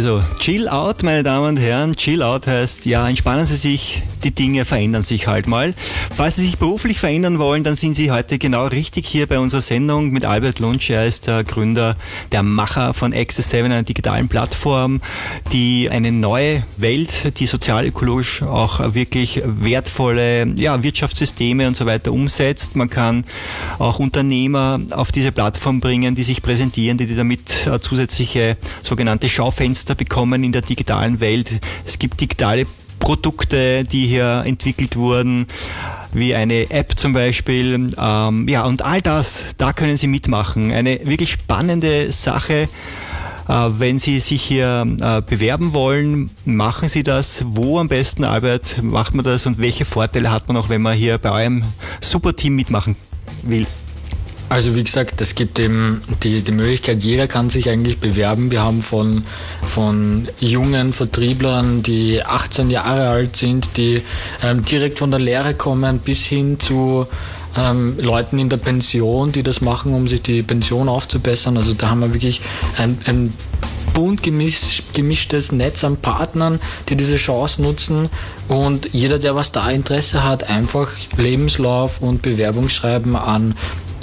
Also Chill Out, meine Damen und Herren. Chill Out heißt, ja, entspannen Sie sich, die Dinge verändern sich halt mal. Falls Sie sich beruflich verändern wollen, dann sind Sie heute genau richtig hier bei unserer Sendung mit Albert Lunsch. Er ist der Gründer, der Macher von Access 7, einer digitalen Plattform, die eine neue Welt, die sozial-ökologisch auch wirklich wertvolle Wirtschaftssysteme und so weiter umsetzt. Man kann auch Unternehmer auf diese Plattform bringen, die sich präsentieren, die damit zusätzliche sogenannte Schaufenster bekommen in der digitalen Welt. Es gibt digitale Produkte, die hier entwickelt wurden, wie eine App zum Beispiel. Und all das, da können Sie mitmachen. Eine wirklich spannende Sache. Wenn Sie sich hier bewerben wollen, machen Sie das. Wo am besten, Albert, macht man das und welche Vorteile hat man auch, wenn man hier bei eurem Superteam mitmachen will? Also wie gesagt, es gibt eben die Möglichkeit, jeder kann sich eigentlich bewerben. Wir haben von jungen Vertrieblern, die 18 Jahre alt sind, die direkt von der Lehre kommen, bis hin zu Leuten in der Pension, die das machen, um sich die Pension aufzubessern. Also da haben wir wirklich ein bunt gemischtes Netz an Partnern, die diese Chance nutzen, und jeder, der was da Interesse hat, einfach Lebenslauf und Bewerbungsschreiben an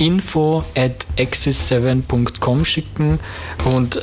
info@access7.com schicken und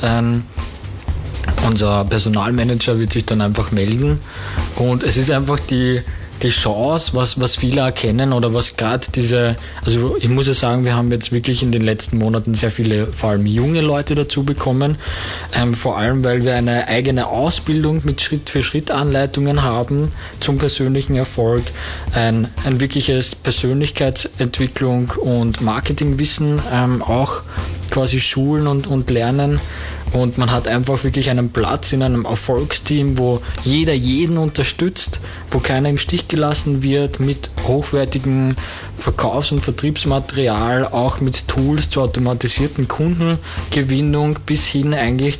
unser Personalmanager wird sich dann einfach melden. Und es ist einfach die Chance, was viele erkennen oder was gerade also ich muss ja sagen, wir haben jetzt wirklich in den letzten Monaten sehr viele, vor allem junge Leute dazu bekommen, vor allem weil wir eine eigene Ausbildung mit Schritt-für-Schritt-Anleitungen haben zum persönlichen Erfolg, ein wirkliches Persönlichkeitsentwicklung und Marketingwissen auch quasi schulen und lernen. Und man hat einfach wirklich einen Platz in einem Erfolgsteam, wo jeder jeden unterstützt, wo keiner im Stich gelassen wird, mit hochwertigem Verkaufs- und Vertriebsmaterial, auch mit Tools zur automatisierten Kundengewinnung bis hin eigentlich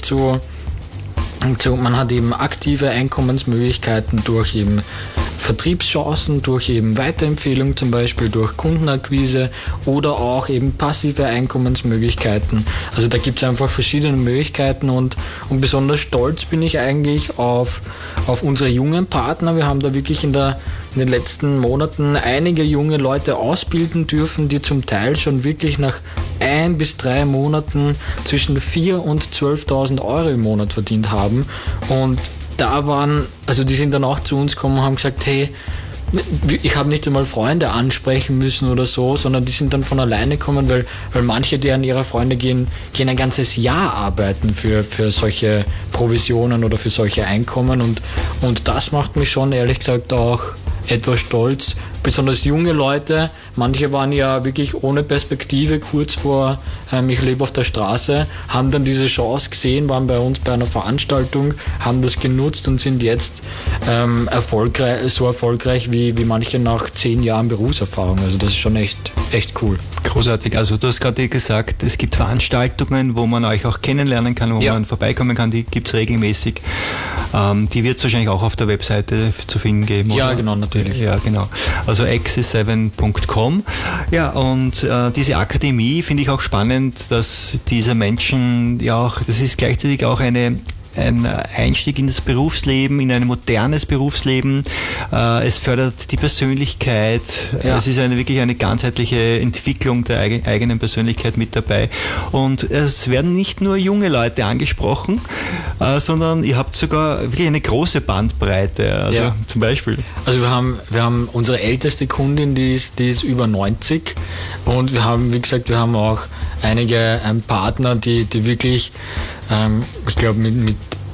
man hat eben aktive Einkommensmöglichkeiten durch eben Vertriebschancen, durch eben Weiterempfehlung zum Beispiel, durch Kundenakquise oder auch eben passive Einkommensmöglichkeiten. Also da gibt es einfach verschiedene Möglichkeiten und besonders stolz bin ich eigentlich auf unsere jungen Partner. Wir haben da wirklich in den letzten Monaten einige junge Leute ausbilden dürfen, die zum Teil schon wirklich nach 1 bis 3 Monaten zwischen 4.000 und 12.000 Euro im Monat verdient haben. Und die sind dann auch zu uns gekommen und haben gesagt, hey, ich habe nicht einmal Freunde ansprechen müssen oder so, sondern die sind dann von alleine gekommen, weil manche, deren ihre Freunde gehen ein ganzes Jahr arbeiten für solche Provisionen oder für solche Einkommen, und das macht mich schon ehrlich gesagt auch etwas stolz. Besonders junge Leute, manche waren ja wirklich ohne Perspektive, kurz vor ich lebe auf der Straße, haben dann diese Chance gesehen, waren bei uns bei einer Veranstaltung, haben das genutzt und sind jetzt so erfolgreich wie manche nach 10 Jahren Berufserfahrung. Also das ist schon echt cool. Großartig. Also du hast gerade gesagt, es gibt Veranstaltungen, wo man euch auch kennenlernen kann, wo man vorbeikommen kann, die gibt es regelmäßig. Die wird es wahrscheinlich auch auf der Webseite zu finden geben, oder? Ja, genau, natürlich. Ja, genau. Also access7.com. Ja, und diese Akademie finde ich auch spannend, dass diese Menschen das ist gleichzeitig auch ein Einstieg in das Berufsleben, in ein modernes Berufsleben. Es fördert die Persönlichkeit. Ja. Es ist wirklich eine ganzheitliche Entwicklung der eigenen Persönlichkeit mit dabei. Und es werden nicht nur junge Leute angesprochen, sondern ihr habt sogar wirklich eine große Bandbreite. Also zum Beispiel. Also wir haben unsere älteste Kundin, die ist über 90, und wir haben, wie gesagt, auch einige Partner, die wirklich, ich glaube mit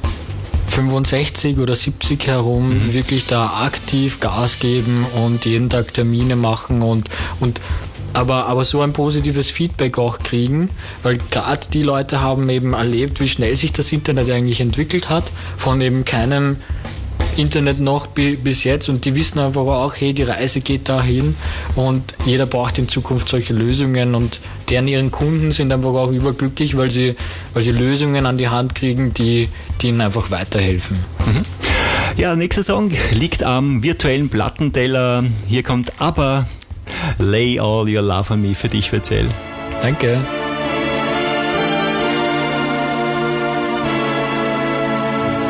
65 oder 70 herum wirklich da aktiv Gas geben und jeden Tag Termine machen aber so ein positives Feedback auch kriegen, weil gerade die Leute haben eben erlebt, wie schnell sich das Internet eigentlich entwickelt hat, von eben keinem Internet noch bis jetzt, und die wissen einfach auch, hey, die Reise geht dahin und jeder braucht in Zukunft solche Lösungen, und ihren Kunden sind einfach auch überglücklich, weil sie Lösungen an die Hand kriegen, die ihnen einfach weiterhelfen. Ja, nächster Song liegt am virtuellen Plattenteller. Hier kommt ABBA, Lay All Your Love on Me, für dich speziell. Danke.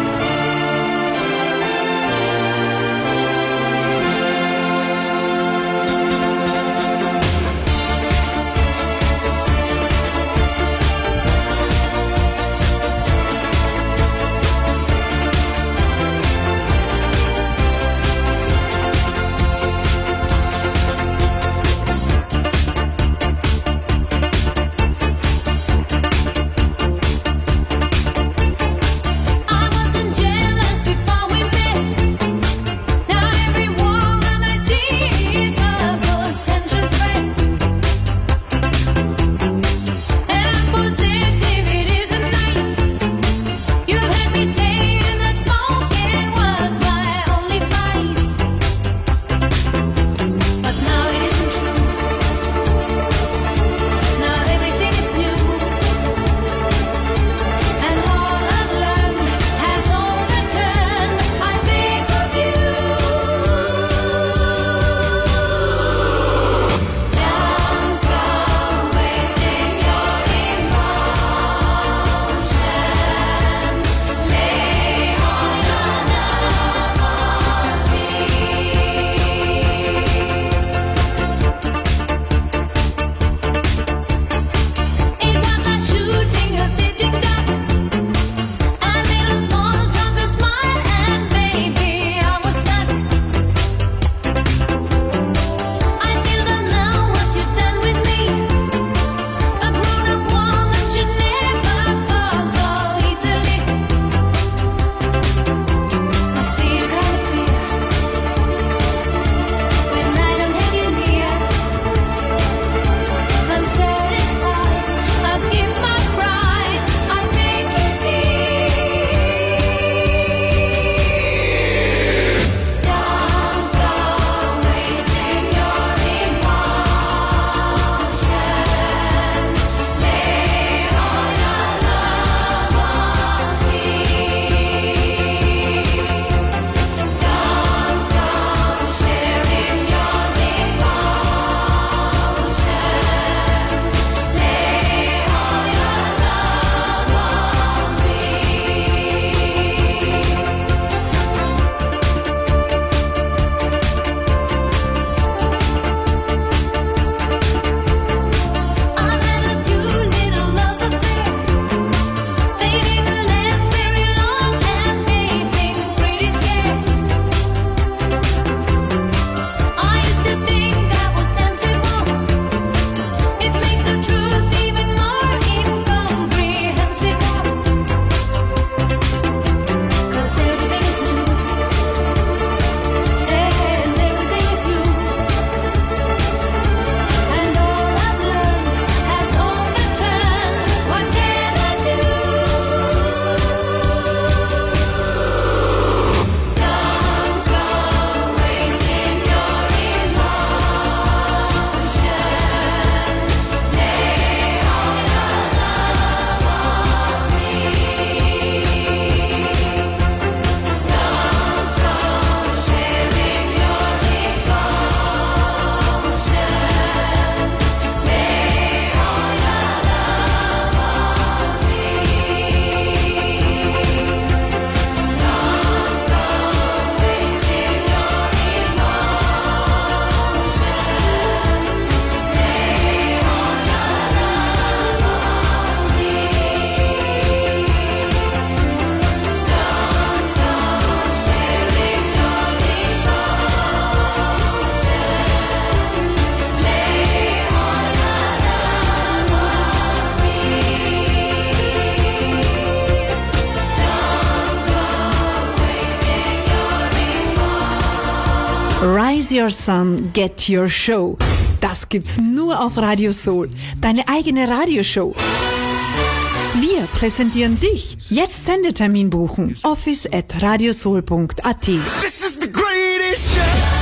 Rise Your Sun, Get Your Show. Das gibt's nur auf Radio Soul. Deine eigene Radioshow. Wir präsentieren dich. Jetzt Sendetermin buchen. office@radiosoul.at. This is the greatest show.